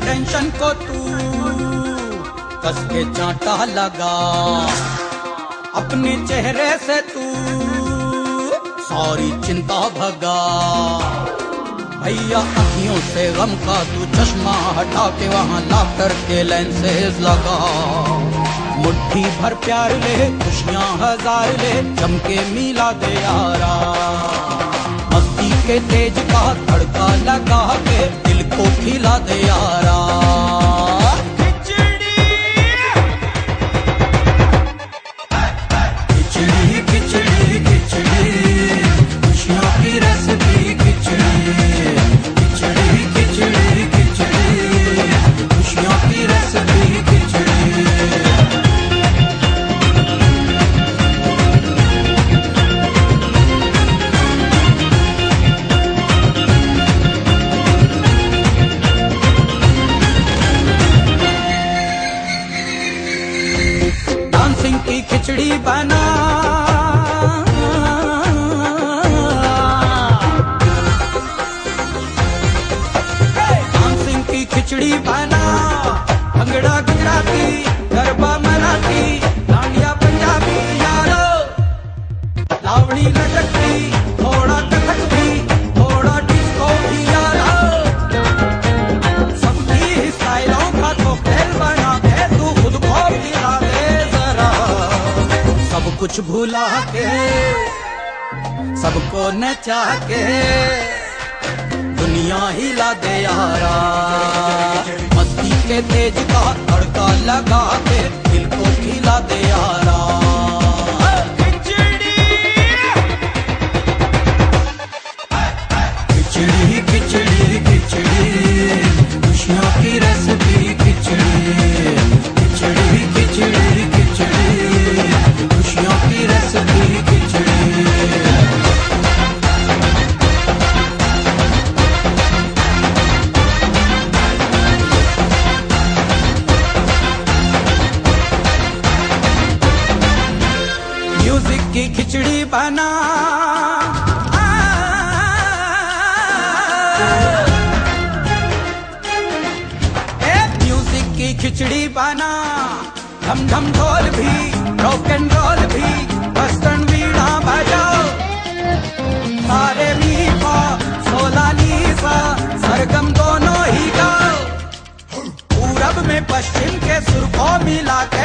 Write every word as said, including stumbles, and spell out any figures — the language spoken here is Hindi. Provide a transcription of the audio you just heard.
टेंशन को तू कस के चांटा लगा, अपने चेहरे से तू सारी चिंता भगा। भैया अखियों से गम का तू चश्मा हटा के वहाँ ला करके लेंसेज लगा। मुट्ठी भर प्यार ले, खुशियाँ हजार ले, चमके मिला दे यारा। मस्ती के तेज का तड़का लगा के दिल को खिला दे यारा। खिचड़ी खिचड़ी खिचड़ी खिचड़ी, खुशियों की रेसिपी खिचड़ी। खिचड़ी खिचड़ी खिचड़ी, खुशियों की रेसिपी खिचड़ी। की खिचड़ी बना, डांसिंग की खिचड़ी बना। भंगड़ा गुजराती, गरबा मराठी, डांडिया पंजाबी यारो। लावणी लटकती, थोड़ा कथक भी, थोड़ा डिस्को भी यारो। सबकी स्टाइलों का कॉकटेल बना के तू खुद को पिला दे। सब कुछ भुला के, सबको नचा के दुनिया हिला दे यारा। मस्ती के तेज का तड़का लगा के दिल को खिला दे यारा। खिचड़ी खिचड़ी खिचड़ी खिचड़ी, खुशियों की रेसिपी खिचड़ी। खिचड़ी खिचड़ी खिचड़ी, खुशियों की रेसिपी खिचड़ी। म्यूजिक की खिचड़ी बना, म्यूजिक की खिचड़ी बना। धम धम ढोल भी, रॉक एंड रोल भी, वेस्टर्न वीणा बजाओ। सारे मी पा सोला नी सा, सरगम दोनों ही गाओ। पूरब में पश्चिम के सुर को मिला